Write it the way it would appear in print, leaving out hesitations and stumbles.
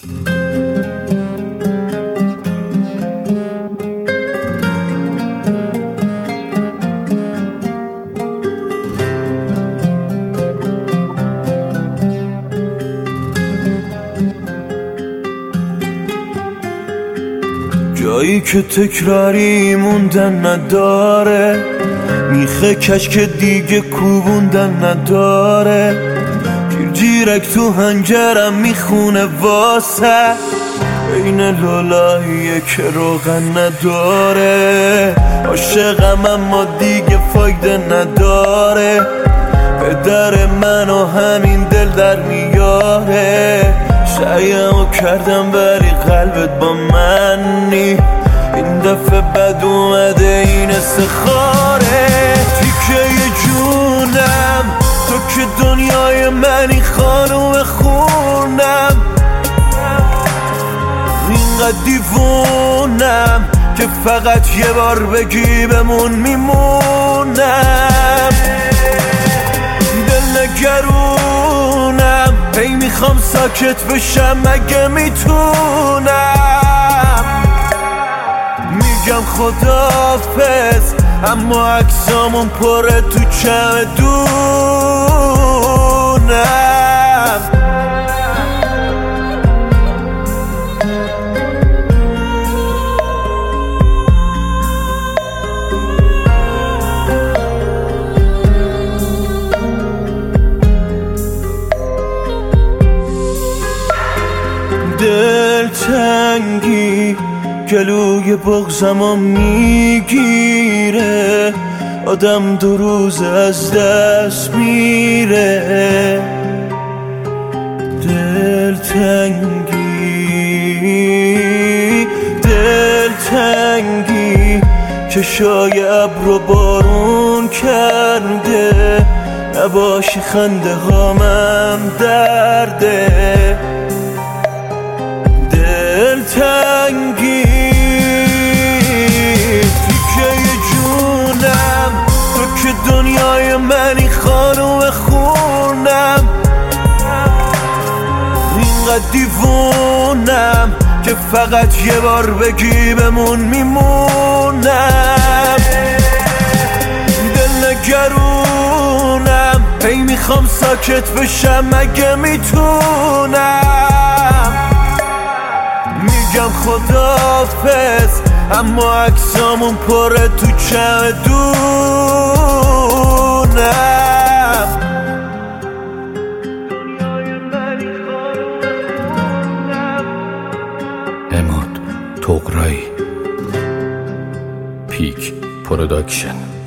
جایی که تکراری موندن نداره، میخه کش که دیگه کوبوندن نداره، جیرک تو هنجرم میخونه واسه بین لالاییه که روغن نداره. عاشقم اما دیگه فایده نداره، به در منو همین دل در میاره. سعیمو کردم ولی قلبت با منی، این دفعه بد اومده این استخاره. تیکه جونم تو که دنیای منی، خانوم خونم، اینقدر دیوونم که فقط یه بار بگی بمون میمونم. دل نگرونم هی میخوام ساکت بشم مگه میتونم. میگم خداحافظ اما عکسامون پره تو چمدونم. دلتنگی گلوی بغضمو میگیره، آدم 2 روز از دست میره. دلتنگی چشای ابر بارون کرده، نباشی خنده هامم درده. دلتنگی تیکه جونم تو که دنیای منی، خانوم خونم، اینقدر دیوونم که فقط یه بار بگی بمون میمونم. دل نگرونم هی میخوام ساکت بشم مگه میتونم. میگم خداحافظ اما عکسامون پره تو چمدونم. اماد توقرایی پیک پروداکشن.